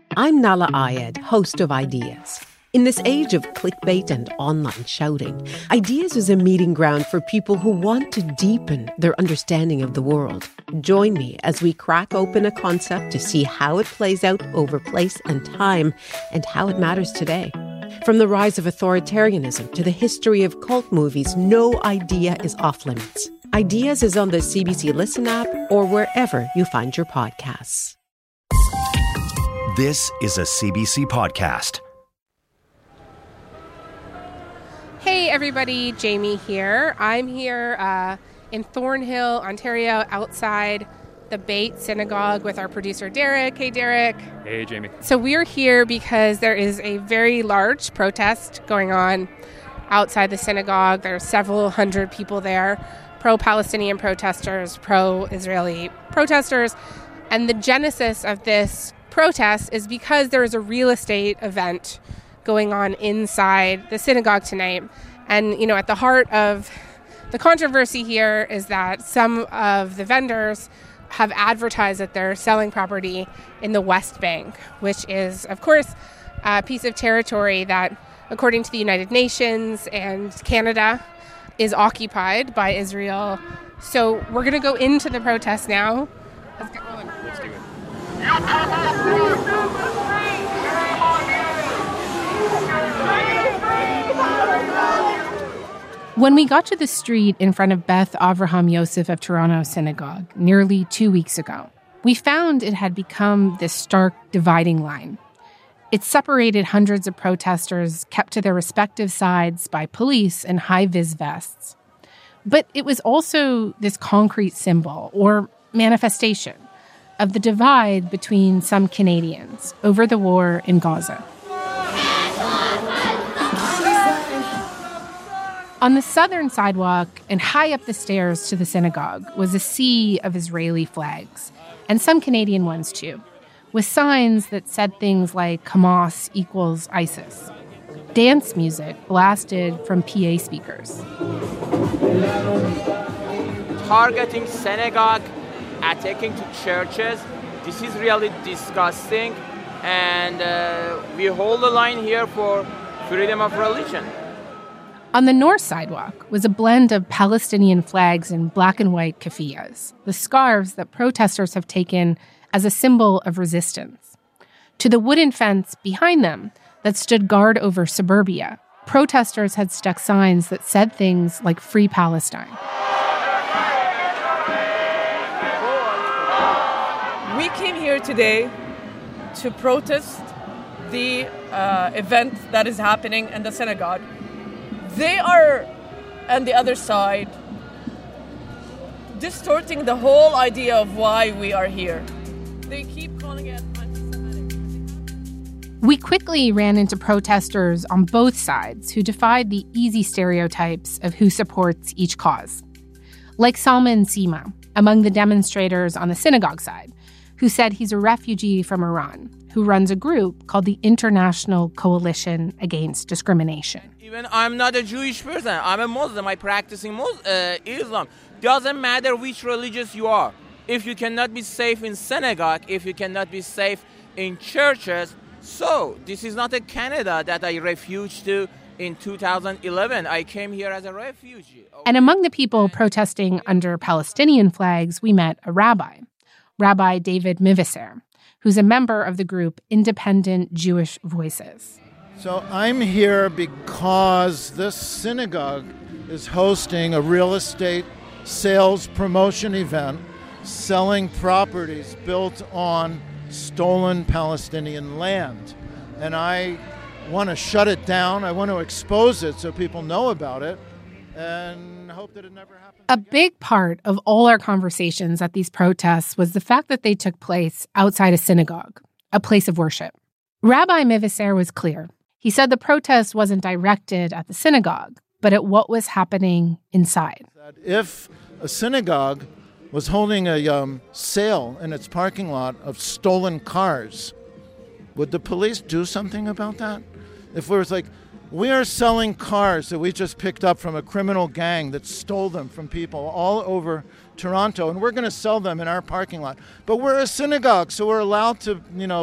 I'm Nala Ayed, host of Ideas. In this age of clickbait and online shouting, Ideas is a meeting ground for people who want to deepen their understanding of the world. Join me as we crack open a concept to see how it plays out over place and time and how it matters today. From the rise of authoritarianism to the history of cult movies, no idea is off limits. Ideas is on the CBC Listen app or wherever you find your podcasts. This is a CBC podcast. Hey everybody, Jamie here. I'm here in Thornhill, Ontario, outside the Beit Synagogue with our producer Derek. Hey Derek. Hey Jamie. So we're here because there is a very large protest going on outside the synagogue. There are several hundred people there, pro-Palestinian protesters, pro-Israeli protesters. And the genesis of this protest is because there is a real estate event going on inside the synagogue tonight. And, at the heart of the controversy here is that some of the vendors have advertised that they're selling property in the West Bank, which is, of course, a piece of territory that, according to the United Nations and Canada, is occupied by Israel. So we're going to go into the protest now. Let's get going. Let's do it. When we got to the street in front of Beth Avraham Yosef of Toronto Synagogue nearly 2 weeks ago, we found it had become this stark dividing line. It separated hundreds of protesters kept to their respective sides by police in high-vis vests. But it was also this concrete symbol, or manifestation, of the divide between some Canadians over the war in Gaza. On the southern sidewalk and high up the stairs to the synagogue was a sea of Israeli flags, and some Canadian ones too, with signs that said things like Hamas equals ISIS. Dance music blasted from PA speakers. Targeting synagogue, attacking to churches, this is really disgusting, and we hold the line here for freedom of religion. On the north sidewalk was a blend of Palestinian flags and black and white keffiyehs, the scarves that protesters have taken as a symbol of resistance. To the wooden fence behind them that stood guard over suburbia, protesters had stuck signs that said things like Free Palestine. We came here today to protest the event that is happening in the synagogue. They are, on the other side, distorting the whole idea of why we are here. They keep calling it anti-Semitic. We quickly ran into protesters on both sides who defied the easy stereotypes of who supports each cause. Like Salman Sima, among the demonstrators on the synagogue side, who said he's a refugee from Iran, who runs a group called the International Coalition Against Discrimination. Even I'm not a Jewish person. I'm a Muslim. I'm practicing Islam. Doesn't matter which religious you are. If you cannot be safe in synagogue, if you cannot be safe in churches, so this is not a Canada that I refuged to in 2011. I came here as a refugee. And among the people protesting under Palestinian flags, we met a rabbi, Rabbi David Miviser, who's a member of the group Independent Jewish Voices. So I'm here because this synagogue is hosting a real estate sales promotion event selling properties built on stolen Palestinian land. And I want to shut it down. I want to expose it so people know about it and hope that it never happens A again. big part of all our conversations at these protests was the fact that they took place outside a synagogue, a place of worship. Rabbi Miviser was clear. He said the protest wasn't directed at the synagogue, but at what was happening inside. If a synagogue was holding a sale in its parking lot of stolen cars, would the police do something about that? If it was like, we are selling cars that we just picked up from a criminal gang that stole them from people all over Toronto, and we're going to sell them in our parking lot. But we're a synagogue, so we're allowed to,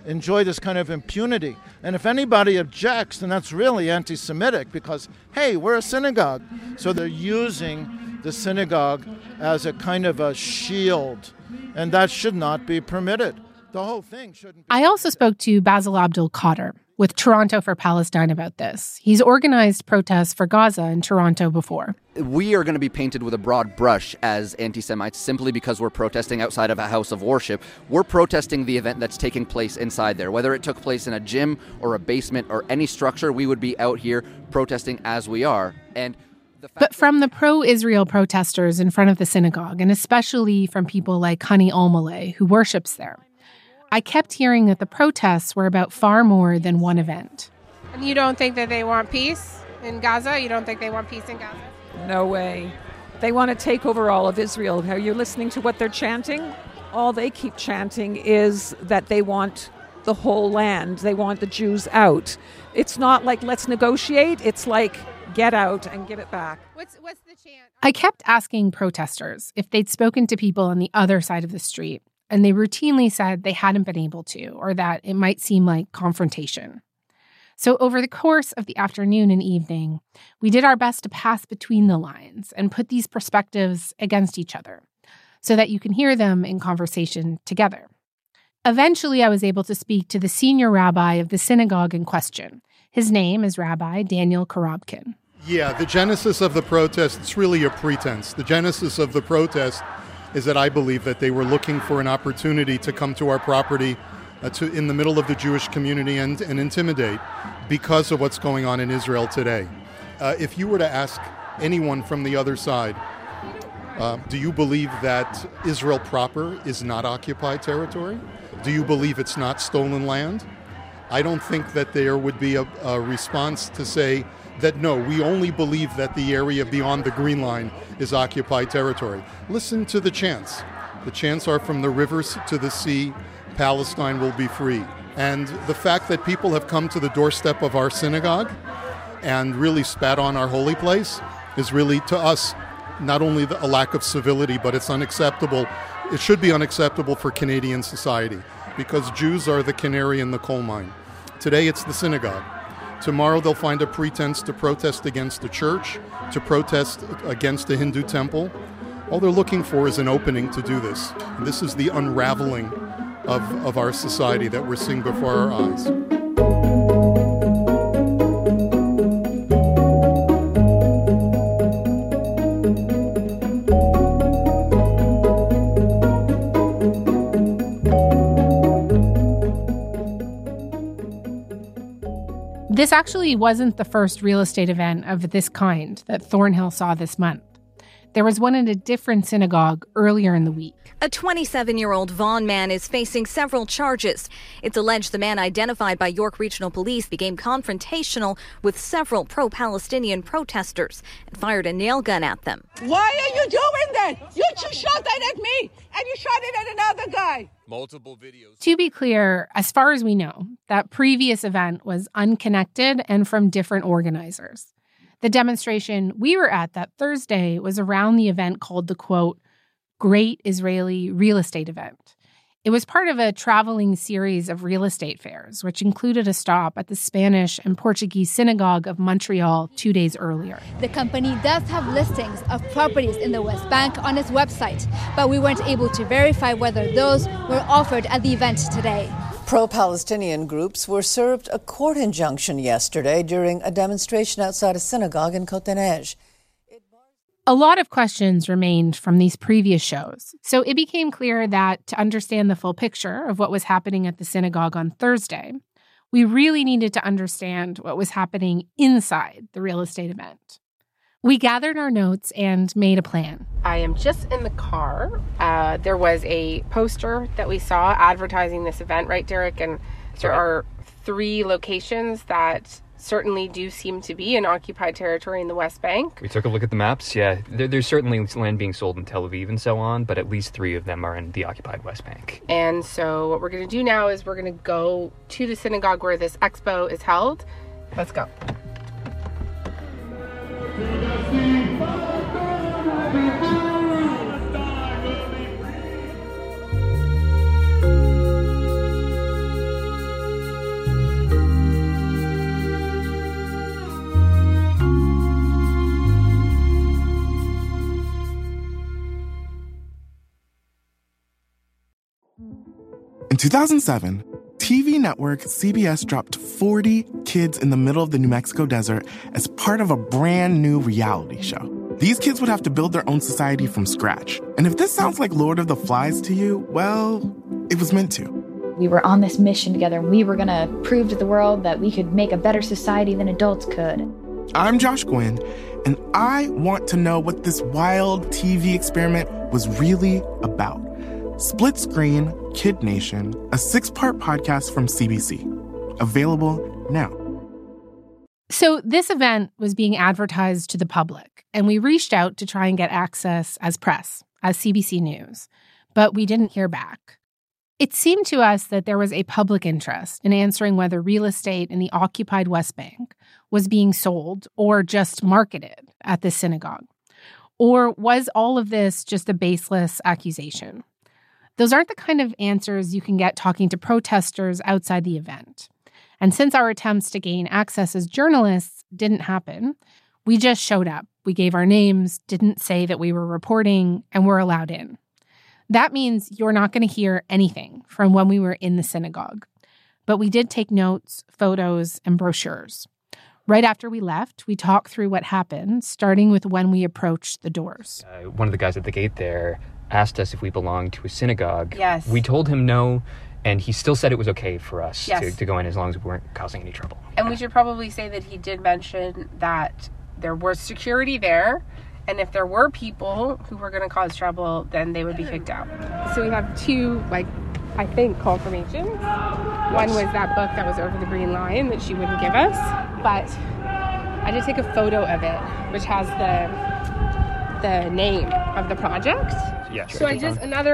enjoy this kind of impunity. And if anybody objects, then that's really anti-Semitic because, hey, we're a synagogue. So they're using the synagogue as a kind of a shield, and that should not be permitted. The whole thing shouldn't be. I also spoke to Basil Abdul Qadir with Toronto for Palestine about this. He's organized protests for Gaza in Toronto before. We are going to be painted with a broad brush as anti-Semites simply because we're protesting outside of a house of worship. We're protesting the event that's taking place inside there. Whether it took place in a gym or a basement or any structure, we would be out here protesting as we are. But from the pro-Israel protesters in front of the synagogue, and especially from people like Hani Olmale, who worships there, I kept hearing that the protests were about far more than one event. And you don't think that they want peace in Gaza? You don't think they want peace in Gaza? No way. They want to take over all of Israel. Are you listening to what they're chanting? All they keep chanting is that they want the whole land. They want the Jews out. It's not like, let's negotiate. It's like, get out and give it back. What's the chant? I kept asking protesters if they'd spoken to people on the other side of the street, and they routinely said they hadn't been able to, or that it might seem like confrontation. So over the course of the afternoon and evening, we did our best to pass between the lines and put these perspectives against each other so that you can hear them in conversation together. Eventually, I was able to speak to the senior rabbi of the synagogue in question. His name is Rabbi Daniel Korobkin. Yeah, the genesis of the protest, it's really a pretense. The genesis of the protest is that I believe that they were looking for an opportunity to come to our property in the middle of the Jewish community and intimidate because of what's going on in Israel today. If you were to ask anyone from the other side, do you believe that Israel proper is not occupied territory? Do you believe it's not stolen land? I don't think that there would be a response to say that no, we only believe that the area beyond the Green Line is occupied territory. Listen to the chants. The chants are from the rivers to the sea, Palestine will be free. And the fact that people have come to the doorstep of our synagogue and really spat on our holy place is really, to us, not only a lack of civility, but it's unacceptable. It should be unacceptable for Canadian society because Jews are the canary in the coal mine. Today it's the synagogue. Tomorrow they'll find a pretense to protest against the church, to protest against the Hindu temple. All they're looking for is an opening to do this. And this is the unraveling of our society that we're seeing before our eyes. This actually wasn't the first real estate event of this kind that Thornhill saw this month. There was one in a different synagogue earlier in the week. A 27-year-old Vaughan man is facing several charges. It's alleged the man identified by York Regional Police became confrontational with several pro-Palestinian protesters and fired a nail gun at them. Why are you doing that? You shot that at me, and you shot it at another guy. Multiple videos. To be clear, as far as we know, that previous event was unconnected and from different organizers. The demonstration we were at that Thursday was around the event called the, quote, Great Israeli Real Estate Event. It was part of a traveling series of real estate fairs, which included a stop at the Spanish and Portuguese Synagogue of Montreal 2 days earlier. The company does have listings of properties in the West Bank on its website, but we weren't able to verify whether those were offered at the event today. Pro-Palestinian groups were served a court injunction yesterday during a demonstration outside a synagogue in Côte-des-Neiges. A lot of questions remained from these previous shows, so it became clear that to understand the full picture of what was happening at the synagogue on Thursday, we really needed to understand what was happening inside the real estate event. We gathered our notes and made a plan. I am just in the car. There was a poster that we saw advertising this event, right, Derek? And there are 3 locations that certainly do seem to be in occupied territory in the West Bank. We took a look at the maps. Yeah, there's certainly land being sold in Tel Aviv and so on, but at least 3 of them are in the occupied West Bank. And so what we're going to do now is we're going to go to the synagogue where this expo is held. Let's go. In 2007, TV network CBS dropped 40 kids in the middle of the New Mexico desert as part of a brand new reality show. These kids would have to build their own society from scratch. And if this sounds like Lord of the Flies to you, well, it was meant to. We were on this mission together, and we were going to prove to the world that we could make a better society than adults could. I'm Josh Gwynn, and I want to know what this wild TV experiment was really about. Split Screen, Kid Nation, a 6-part podcast from CBC. Available now. So this event was being advertised to the public, and we reached out to try and get access as press, as CBC News, but we didn't hear back. It seemed to us that there was a public interest in answering whether real estate in the occupied West Bank was being sold or just marketed at the synagogue. Or was all of this just a baseless accusation? Those aren't the kind of answers you can get talking to protesters outside the event. And since our attempts to gain access as journalists didn't happen, we just showed up. We gave our names, didn't say that we were reporting, and were allowed in. That means you're not going to hear anything from when we were in the synagogue. But we did take notes, photos, and brochures. Right after we left, we talked through what happened, starting with when we approached the doors. One of the guys at the gate there asked us if we belonged to a synagogue. Yes. We told him no, and he still said it was okay for us Yes. to go in as long as we weren't causing any trouble. And we should probably say that he did mention that there was security there, and if there were people who were going to cause trouble, then they would be kicked out. So we have two, I think, confirmations. One was that book that was over the green line that she wouldn't give us, but I did take a photo of it, which has the name of the project. Yeah, sure. So I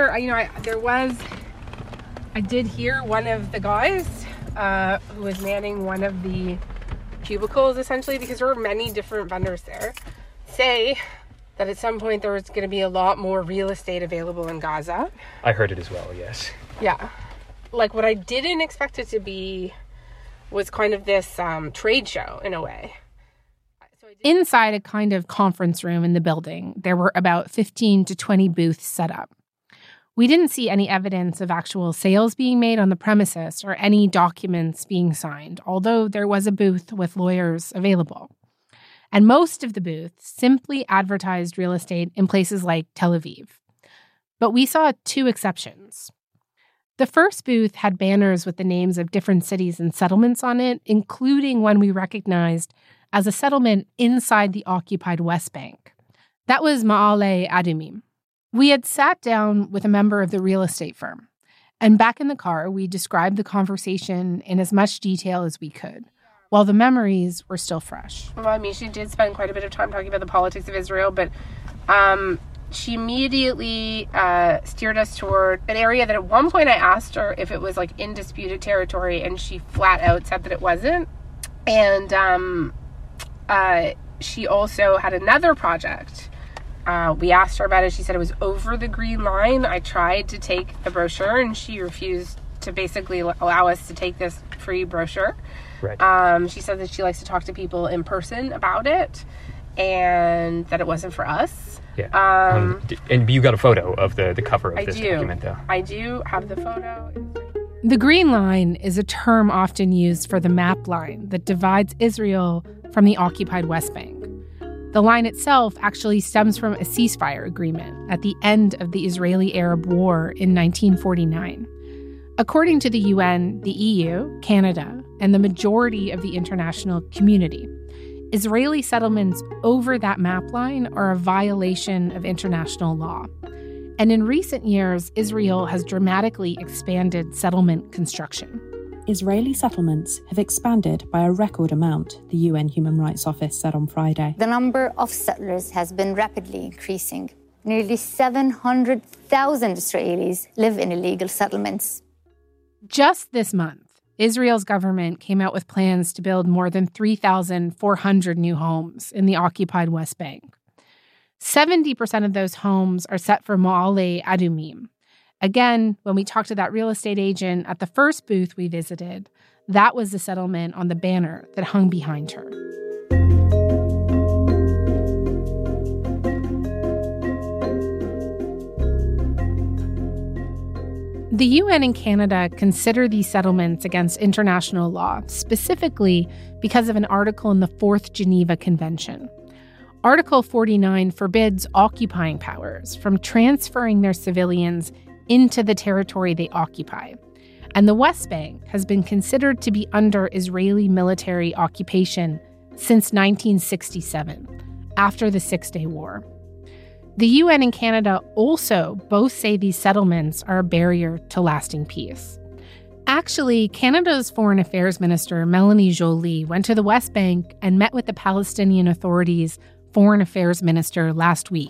did hear one of the guys who was manning one of the cubicles, essentially, because there were many different vendors there, say that at some point there was going to be a lot more real estate available in Gaza. I heard it as well, yes. Yeah. What I didn't expect it to be was kind of this trade show, in a way. Inside a kind of conference room in the building, there were about 15 to 20 booths set up. We didn't see any evidence of actual sales being made on the premises or any documents being signed, although there was a booth with lawyers available. And most of the booths simply advertised real estate in places like Tel Aviv. But we saw two exceptions. The first booth had banners with the names of different cities and settlements on it, including one we recognized as a settlement inside the occupied West Bank. That was Ma'ale Adumim. We had sat down with a member of the real estate firm, and back in the car, we described the conversation in as much detail as we could, while the memories were still fresh. Well, I mean, she did spend quite a bit of time talking about the politics of Israel, but she immediately steered us toward an area that at one point I asked her if it was in disputed territory, and she flat out said that it wasn't. And she also had another project. We asked her about it. She said it was over the green line. I tried to take the brochure, and she refused to basically allow us to take this free brochure. Right. She said that she likes to talk to people in person about it, and that it wasn't for us. Yeah. And you got a photo of the cover of this document, though. I do have the photo. The Green Line is a term often used for the map line that divides Israel from the occupied West Bank. The line itself actually stems from a ceasefire agreement at the end of the Israeli-Arab War in 1949. According to the UN, the EU, Canada, and the majority of the international community, Israeli settlements over that map line are a violation of international law. And in recent years, Israel has dramatically expanded settlement construction. Israeli settlements have expanded by a record amount, the UN Human Rights Office said on Friday. The number of settlers has been rapidly increasing. Nearly 700,000 Israelis live in illegal settlements. Just this month, Israel's government came out with plans to build more than 3,400 new homes in the occupied West Bank. 70% of those homes are set for Ma'ale Adumim. Again, when we talked to that real estate agent at the first booth we visited, that was the settlement on the banner that hung behind her. The UN and Canada consider these settlements against international law, specifically because of an article in the Fourth Geneva Convention. Article 49 forbids occupying powers from transferring their civilians into the territory they occupy. And the West Bank has been considered to be under Israeli military occupation since 1967, after the Six-Day War. The UN and Canada also both say these settlements are a barrier to lasting peace. Actually, Canada's Foreign Affairs Minister, Melanie Joly, went to the West Bank and met with the Palestinian Authority's Foreign Affairs Minister last week.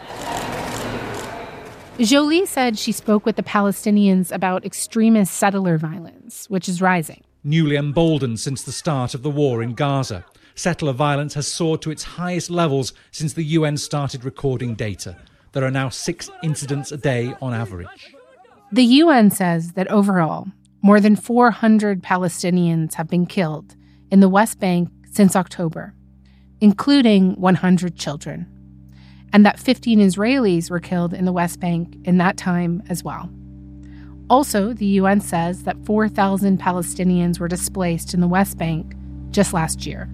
Joly said she spoke with the Palestinians about extremist settler violence, which is rising. Newly emboldened since the start of the war in Gaza, settler violence has soared to its highest levels since the UN started recording data. There are now 6 incidents a day on average. The UN says that overall, more than 400 Palestinians have been killed in the West Bank since October, including 100 children, and that 15 Israelis were killed in the West Bank in that time as well. Also, the UN says that 4,000 Palestinians were displaced in the West Bank just last year.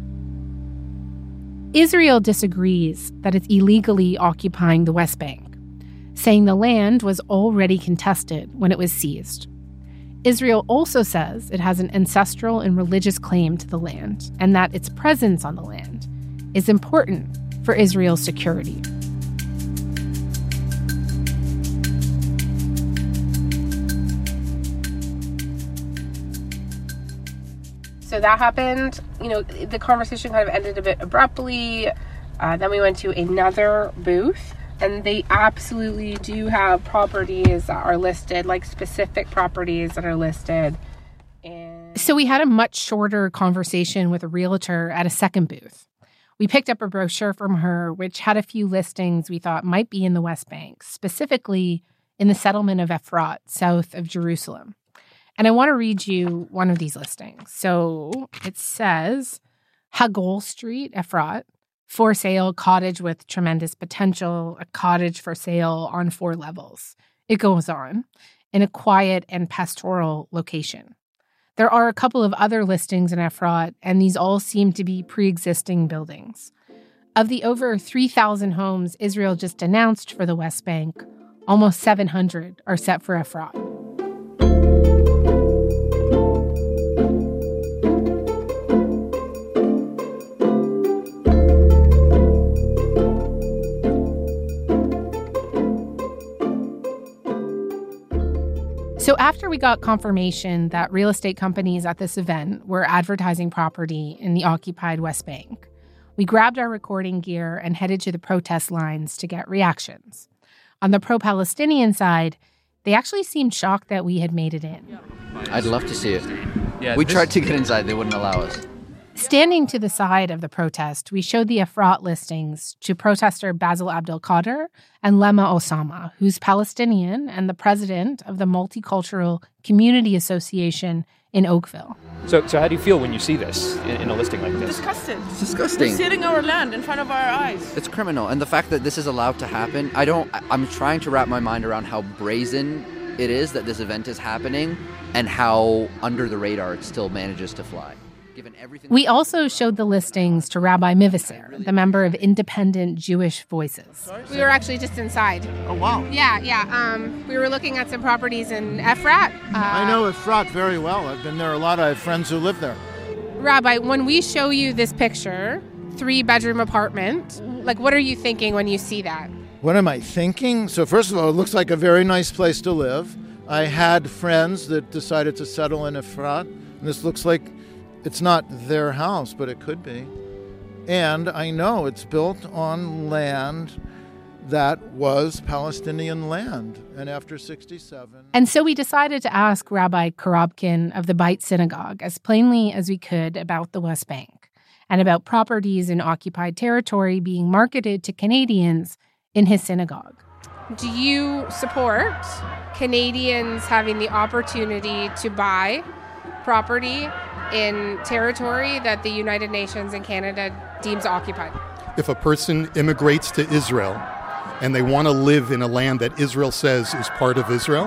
Israel disagrees that it's illegally occupying the West Bank, saying the land was already contested when it was seized. Israel also says it has an ancestral and religious claim to the land, and that its presence on the land is important for Israel's security. So that happened. The conversation kind of ended a bit abruptly. Then we went to another booth, and they absolutely do have properties that are listed, like specific properties that are listed. So we had a much shorter conversation with a realtor at a second booth. We picked up a brochure from her, which had a few listings we thought might be in the West Bank, specifically in the settlement of Efrat, south of Jerusalem. And I want to read you one of these listings. So it says, Hagol Street, Efrat, for sale cottage with tremendous potential, a cottage for sale on 4 levels. It goes on, in a quiet and pastoral location. There are a couple of other listings in Efrat, and these all seem to be pre-existing buildings. Of the over 3,000 homes Israel just announced for the West Bank, almost 700 are set for Efrat. So after we got confirmation that real estate companies at this event were advertising property in the occupied West Bank, we grabbed our recording gear and headed to the protest lines to get reactions. On the pro-Palestinian side, they actually seemed shocked that we had made it in. I'd love to see it. We tried to get inside. They wouldn't allow us. Standing to the side of the protest, we showed the Efrat listings to protester Basil Abdelkader and Lema Osama, who's Palestinian and the president of the Multicultural Community Association in Oakville. So how do you feel when you see this in a listing like this? Disgusted. It's disgusting. They're stealing our land in front of our eyes. It's criminal. And the fact that this is allowed to happen, I'm trying to wrap my mind around how brazen it is that this event is happening and how under the radar it still manages to fly. We also showed the listings to Rabbi Mivaser, the member of Independent Jewish Voices. We were actually just inside. Oh, wow. Yeah. We were looking at some properties in Efrat. I know Efrat very well. I've been there a lot. I have friends who live there. Rabbi, when we show you this picture, 3-bedroom apartment, what are you thinking when you see that? What am I thinking? So first of all, it looks like a very nice place to live. I had friends that decided to settle in Efrat, and this looks like it's not their house, but it could be. And I know it's built on land that was Palestinian land, and after 1967. And so we decided to ask Rabbi Korobkin of the Beit Synagogue as plainly as we could about the West Bank and about properties in occupied territory being marketed to Canadians in his synagogue. Do you support Canadians having the opportunity to buy property in territory that the United Nations and Canada deems occupied? If a person immigrates to Israel and they want to live in a land that Israel says is part of Israel,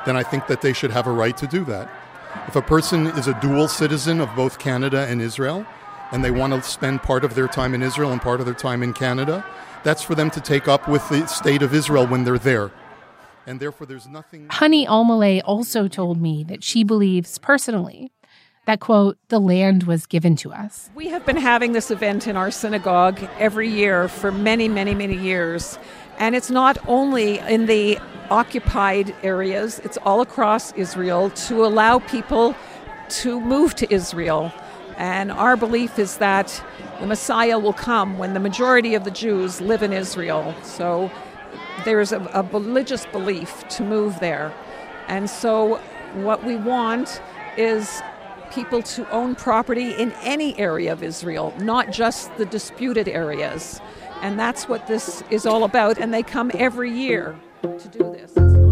then I think that they should have a right to do that. If a person is a dual citizen of both Canada and Israel, and they want to spend part of their time in Israel and part of their time in Canada, that's for them to take up with the state of Israel when they're there. And therefore, there's nothing... Honey Almaleh also told me that she believes personally that, quote, the land was given to us. We have been having this event in our synagogue every year for many, many, many years. And it's not only in the occupied areas, it's all across Israel to allow people to move to Israel. And our belief is that the Messiah will come when the majority of the Jews live in Israel. So there's a religious belief to move there. And so what we want is people to own property in any area of Israel, not just the disputed areas. And that's what this is all about. And they come every year to do this.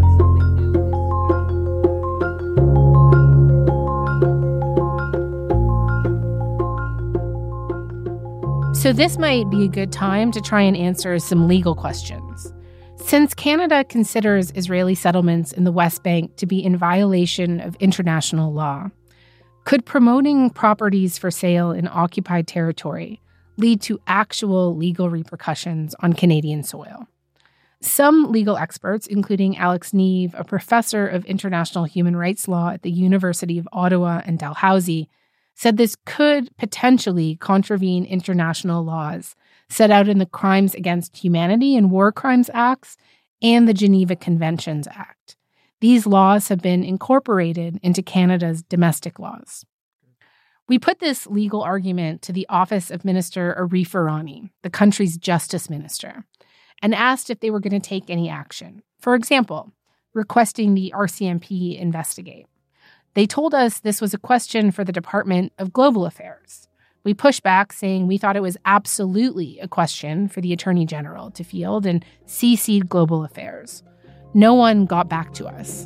So this might be a good time to try and answer some legal questions. Since Canada considers Israeli settlements in the West Bank to be in violation of international law, could promoting properties for sale in occupied territory lead to actual legal repercussions on Canadian soil? Some legal experts, including Alex Neve, a professor of international human rights law at the University of Ottawa and Dalhousie, said this could potentially contravene international laws set out in the Crimes Against Humanity and War Crimes Acts and the Geneva Conventions Act. These laws have been incorporated into Canada's domestic laws. We put this legal argument to the office of Minister Arif Irani, the country's justice minister, and asked if they were going to take any action. For example, requesting the RCMP investigate. They told us this was a question for the Department of Global Affairs. We pushed back, saying we thought it was absolutely a question for the Attorney General to field and CC'd Global Affairs. No one got back to us.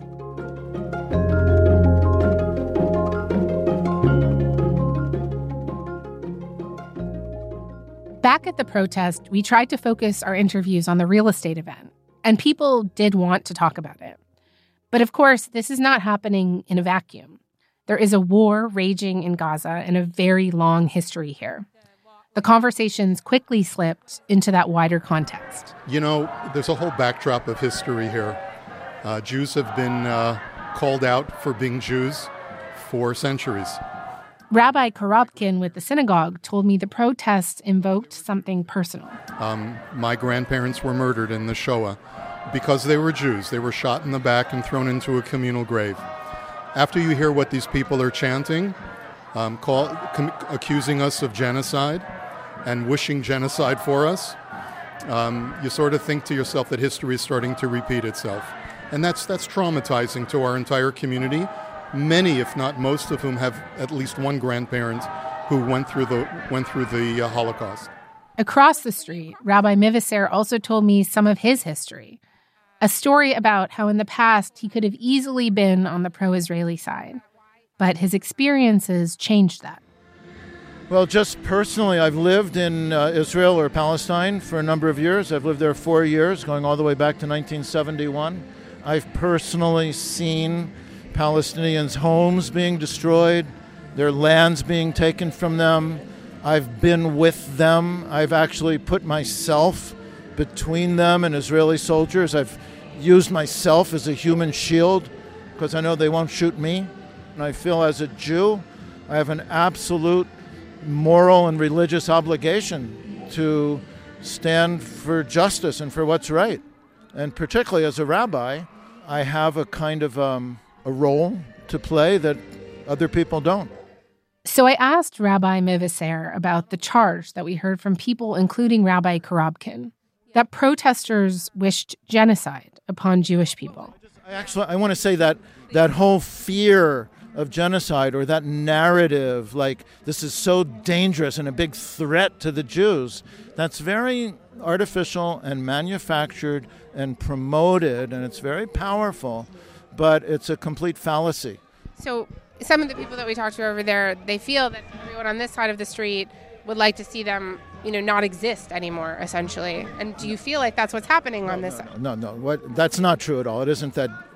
Back at the protest, we tried to focus our interviews on the real estate event, and people did want to talk about it. But of course, this is not happening in a vacuum. There is a war raging in Gaza and a very long history here. The conversations quickly slipped into that wider context. You know, there's a whole backdrop of history here. Jews have been called out for being Jews for centuries. Rabbi Korobkin with the synagogue told me the protests invoked something personal. My grandparents were murdered in the Shoah because they were Jews. They were shot in the back and thrown into a communal grave. After you hear what these people are chanting, accusing us of genocide and wishing genocide for us, you sort of think to yourself that history is starting to repeat itself. And that's traumatizing to our entire community. Many, if not most of whom, have at least one grandparent who went through the Holocaust. Across the street, Rabbi Mivaser also told me some of his history. A story about how in the past he could have easily been on the pro-Israeli side, but his experiences changed that. Well, just personally, I've lived in Israel or Palestine for a number of years. I've lived there 4 years, going all the way back to 1971. I've personally seen Palestinians' homes being destroyed, their lands being taken from them. I've been with them. I've actually put myself between them and Israeli soldiers. I've used myself as a human shield because I know they won't shoot me. And I feel as a Jew, I have an absolute moral and religious obligation to stand for justice and for what's right. And particularly as a rabbi, I have a kind of a role to play that other people don't. So I asked Rabbi Mivaser about the charge that we heard from people, including Rabbi Korobkin, that protesters wished genocide upon Jewish people. I want to say that whole fear of genocide, or that narrative, like this is so dangerous and a big threat to the Jews, that's very artificial and manufactured and promoted, and it's very powerful, but it's a complete fallacy. So some of the people that we talked to over there, they feel that everyone on this side of the street would like to see them, not exist anymore, essentially. And do you feel like that's what's happening on this side? No. That's not true at all. It isn't that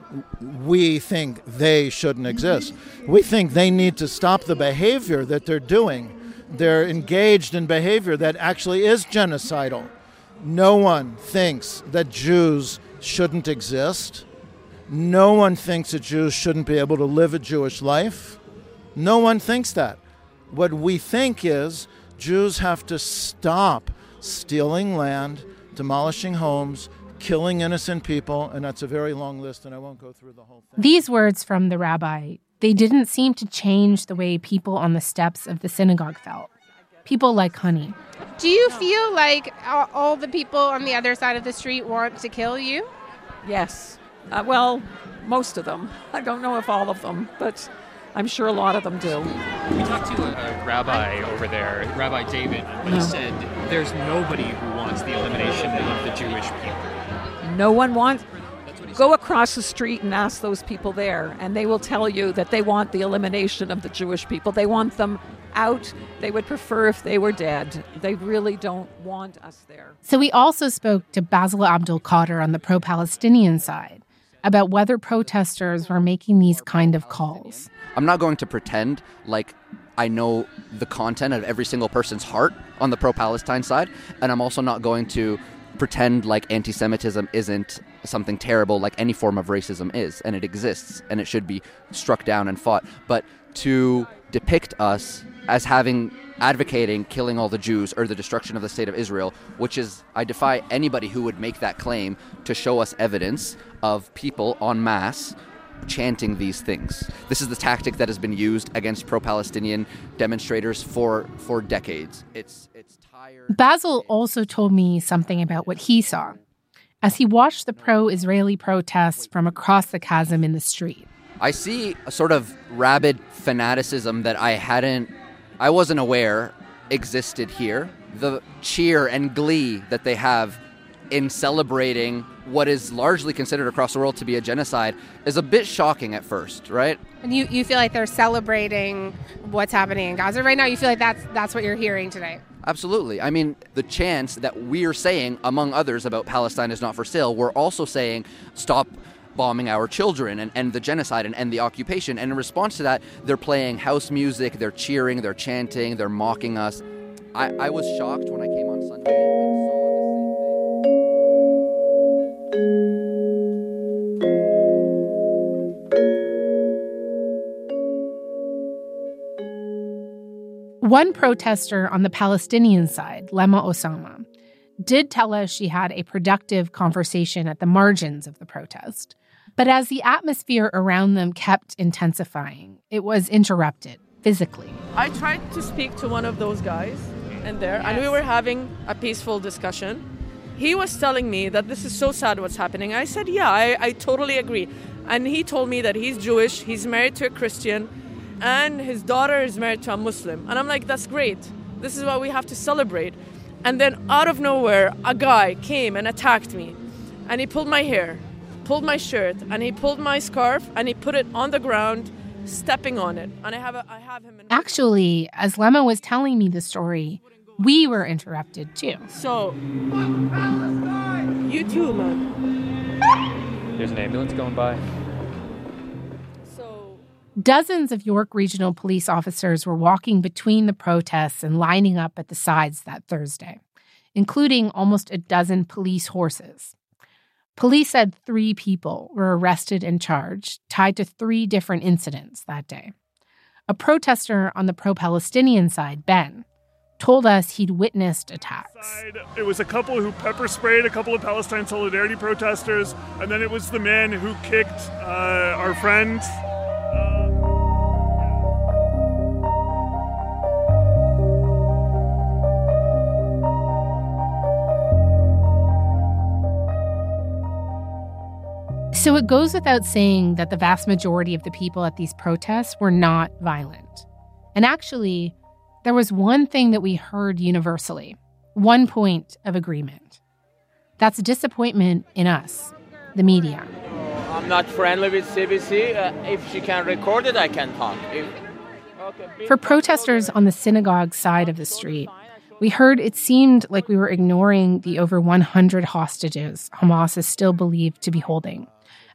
we think they shouldn't exist. We think they need to stop the behavior that they're doing. They're engaged in behavior that actually is genocidal. No one thinks that Jews shouldn't exist. No one thinks that Jews shouldn't be able to live a Jewish life. No one thinks that. What we think is Jews have to stop stealing land, demolishing homes, killing innocent people, and that's a very long list, and I won't go through the whole thing. These words from the rabbi, they didn't seem to change the way people on the steps of the synagogue felt. People like Honey. Do you feel like all the people on the other side of the street want to kill you? Yes. Well, most of them. I don't know if all of them, but I'm sure a lot of them do. We talked to a rabbi over there, Rabbi David, and he said there's nobody who wants the elimination of the Jewish people. No one wants... Go across the street and ask those people there, and they will tell you that they want the elimination of the Jewish people. They want them out. They would prefer if they were dead. They really don't want us there. So we also spoke to Basil Abdul Qadir on the pro-Palestinian side about whether protesters were making these kind of calls. I'm not going to pretend like I know the content of every single person's heart on the pro-Palestine side, and I'm also not going to pretend like anti-Semitism isn't something terrible like any form of racism is, and it exists, and it should be struck down and fought. But to depict us as advocating killing all the Jews or the destruction of the state of Israel, which is, I defy anybody who would make that claim to show us evidence of people en masse chanting these things. This is the tactic that has been used against pro-Palestinian demonstrators for decades. It's tired. Basil also told me something about what he saw as he watched the pro-Israeli protests from across the chasm in the street. I see a sort of rabid fanaticism that I wasn't aware existed here. The cheer and glee that they have in celebrating what is largely considered across the world to be a genocide is a bit shocking at first, right? And you feel like they're celebrating what's happening in Gaza right now? You feel like that's what you're hearing today? Absolutely. I mean, the chants that we're saying, among others, about Palestine is not for sale, we're also saying stop bombing our children and end the genocide and end the occupation. And in response to that, they're playing house music, they're cheering, they're chanting, they're mocking us. I was shocked when I came on Sunday and saw One protester on the Palestinian side, Lema Osama, did tell us she had a productive conversation at the margins of the protest. But as the atmosphere around them kept intensifying, it was interrupted physically. I tried to speak to one of those guys in there, and we were having a peaceful discussion. He was telling me that this is so sad what's happening. I said, yeah, I totally agree. And he told me that he's Jewish, he's married to a Christian, and his daughter is married to a Muslim. And I'm like, that's great. This is what we have to celebrate. And then out of nowhere, a guy came and attacked me. And he pulled my hair, pulled my shirt, and he pulled my scarf, and he put it on the ground, stepping on it. And I have him in... Actually, as Lema was telling me the story, we were interrupted too. So, you too, man. There's an ambulance going by. Dozens of York Regional Police officers were walking between the protests and lining up at the sides that Thursday, including almost a dozen police horses. Police said 3 people were arrested and charged, tied to 3 different incidents that day. A protester on the pro-Palestinian side, Ben, told us he'd witnessed attacks. It was a couple who pepper sprayed a couple of Palestine Solidarity protesters, and then it was the man who kicked our friend. So it goes without saying that the vast majority of the people at these protests were not violent. And actually, there was one thing that we heard universally, one point of agreement. That's disappointment in us, the media. I'm not friendly with CBC. If she can record it, I can talk. For protesters on the synagogue side of the street, we heard it seemed like we were ignoring the over 100 hostages Hamas is still believed to be holding,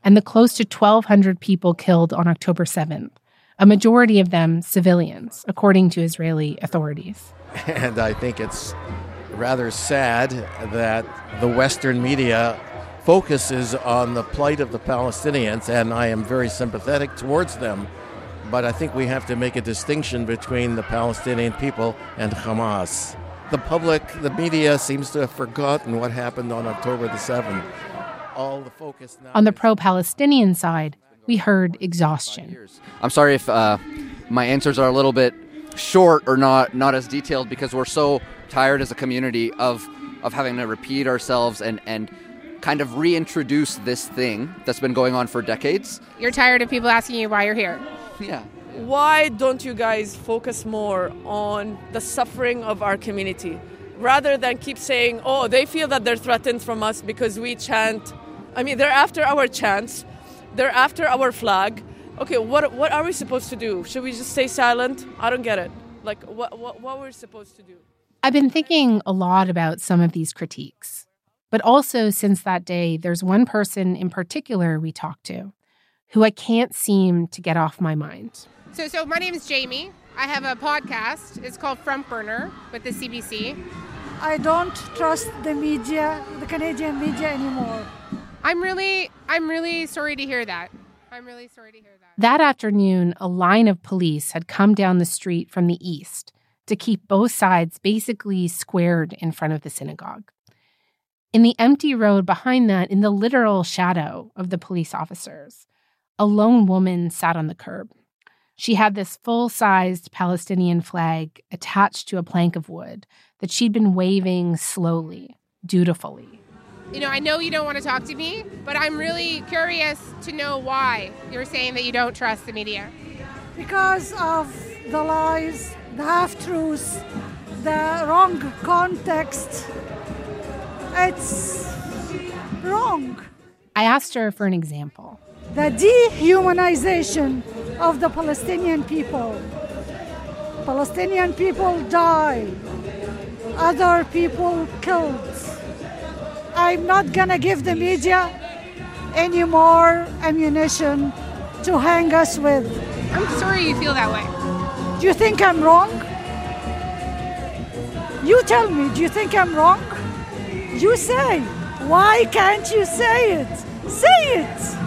and the close to 1,200 people killed on October 7th, a majority of them civilians, according to Israeli authorities. And I think it's rather sad that the Western media focuses on the plight of the Palestinians, and I am very sympathetic towards them. But I think we have to make a distinction between the Palestinian people and Hamas. The public, the media, seems to have forgotten what happened on October the 7th. All the focus now. On the pro-Palestinian side, we heard exhaustion. I'm sorry if my answers are a little bit short or not as detailed, because we're so tired as a community of having to repeat ourselves and kind of reintroduce this thing that's been going on for decades. You're tired of people asking you why you're here. Yeah. Why don't you guys focus more on the suffering of our community rather than keep saying, oh, they feel that they're threatened from us because we chant. I mean, they're after our chants. They're after our flag. Okay, what are we supposed to do? Should we just stay silent? I don't get it. Like, what we're supposed to do? I've been thinking a lot about some of these critiques. But also, since that day, there's one person in particular we talked to who I can't seem to get off my mind. So my name is Jamie. I have a podcast. It's called Front Burner with the CBC. I don't trust the media, the Canadian media anymore. I'm really sorry to hear that. I'm really sorry to hear that. That afternoon, a line of police had come down the street from the east to keep both sides basically squared in front of the synagogue. In the empty road behind that, in the literal shadow of the police officers, a lone woman sat on the curb. She had this full-sized Palestinian flag attached to a plank of wood that she'd been waving slowly, dutifully. You know, I know you don't want to talk to me, but I'm really curious to know why you're saying that you don't trust the media. Because of the lies, the half-truths, the wrong context. It's wrong. I asked her for an example. The dehumanization of the Palestinian people. Palestinian people die. Other people killed. I'm not going to give the media any more ammunition to hang us with. I'm sorry you feel that way. Do you think I'm wrong? You tell me, do you think I'm wrong? You say. Why can't you say it? Say it.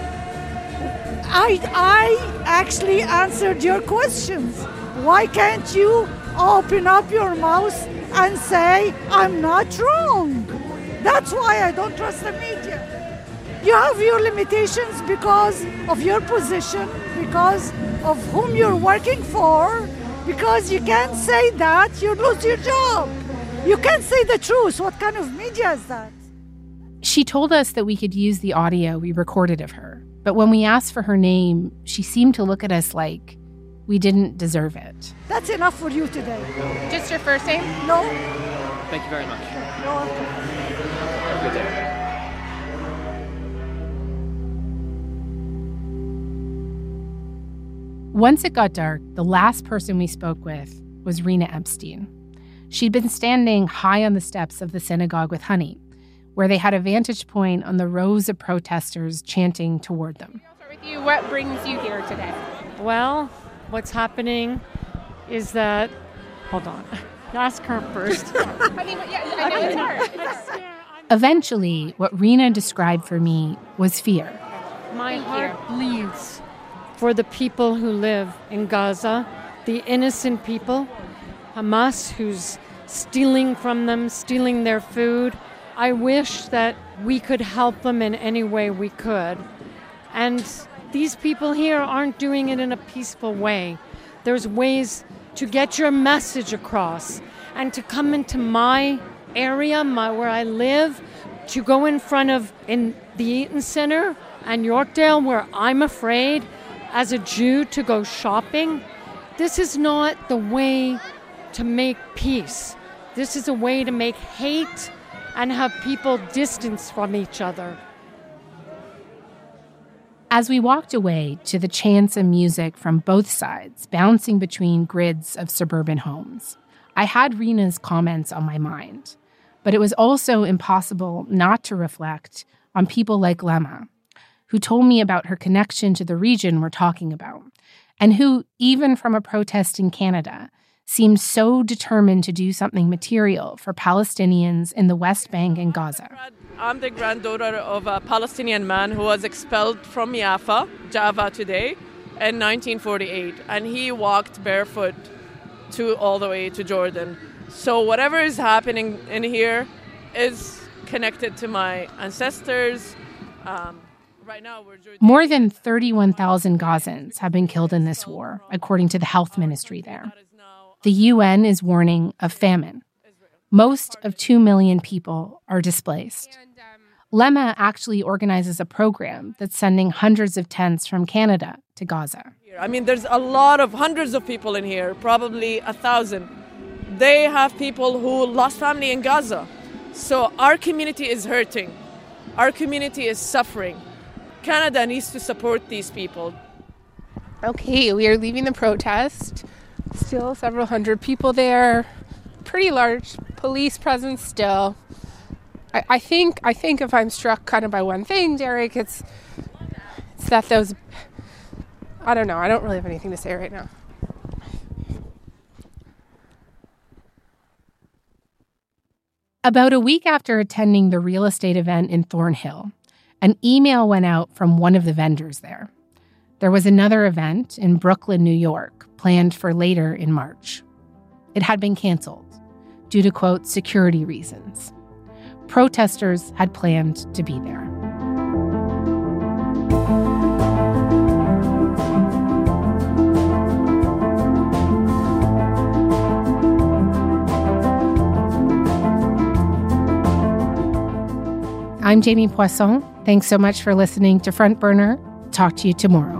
I actually answered your questions. Why can't you open up your mouth and say, I'm not wrong? That's why I don't trust the media. You have your limitations because of your position, because of whom you're working for, because you can't say that, you lose your job. You can't say the truth. What kind of media is that? She told us that we could use the audio we recorded of her. But when we asked for her name, she seemed to look at us like we didn't deserve it. That's enough for you today. Just your first name? No. Thank you very much. You're welcome. Have a good day. Once it got dark, the last person we spoke with was Rena Epstein. She'd been standing high on the steps of the synagogue with Honey, where they had a vantage point on the rows of protesters chanting toward them. I'll start with you. What brings you here today? Well, what's happening is that... Hold on. Ask her first. I know it's hard. Eventually, what Rena described for me was fear. My heart bleeds for the people who live in Gaza, the innocent people, Hamas, who's stealing from them, stealing their food. I wish that we could help them in any way we could. And these people here aren't doing it in a peaceful way. There's ways to get your message across and to come into my area, where I live, to go in front of in the Eaton Center and Yorkdale, where I'm afraid as a Jew to go shopping. This is not the way to make peace. This is a way to make hate and have people distance from each other. As we walked away to the chants and music from both sides, bouncing between grids of suburban homes, I had Rena's comments on my mind. But it was also impossible not to reflect on people like Lema, who told me about her connection to the region we're talking about, and who, even from a protest in Canada, seemed so determined to do something material for Palestinians in the West Bank and Gaza. I'm the granddaughter of a Palestinian man who was expelled from Jaffa today, in 1948, and he walked barefoot all the way to Jordan. So whatever is happening in here is connected to my ancestors. Right now, more than 31,000 Gazans have been killed in this war, according to the health ministry there. The UN is warning of famine. Most of 2 million people are displaced. Lema actually organizes a program that's sending hundreds of tents from Canada to Gaza. I mean, there's hundreds of people in here, probably 1,000. They have people who lost family in Gaza. So our community is hurting. Our community is suffering. Canada needs to support these people. Okay, we are leaving the protest. Still several hundred people there. Pretty large police presence still. I think if I'm struck kind of by one thing, Derek, it's that those... I don't know. I don't really have anything to say right now. About a week after attending the real estate event in Thornhill, an email went out from one of the vendors there. There was another event in Brooklyn, New York, planned for later in March. It had been canceled due to, quote, security reasons. Protesters had planned to be there. I'm Jamie Poisson. Thanks so much for listening to Front Burner. Talk to you tomorrow.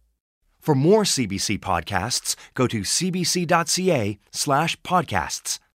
For more CBC podcasts, go to cbc.ca/podcasts.